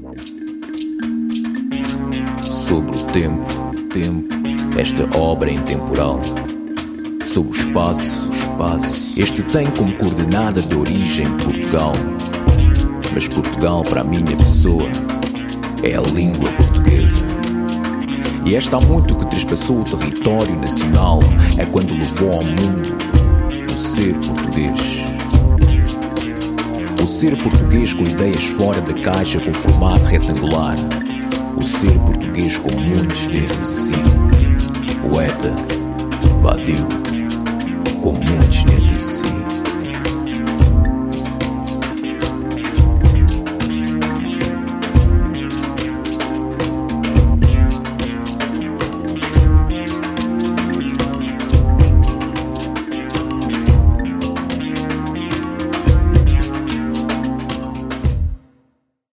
Sobre o tempo, esta obra é intemporal. Sobre o espaço, este tem como coordenada de origem Portugal. Mas Portugal, para a minha pessoa, é a língua portuguesa. E esta há muito que trespassou o território nacional. É quando levou ao mundo o ser português. O ser português com ideias fora da caixa, com formato retangular. O ser português com muitos dentro de si. Poeta, vadio, com muitos dentro de si.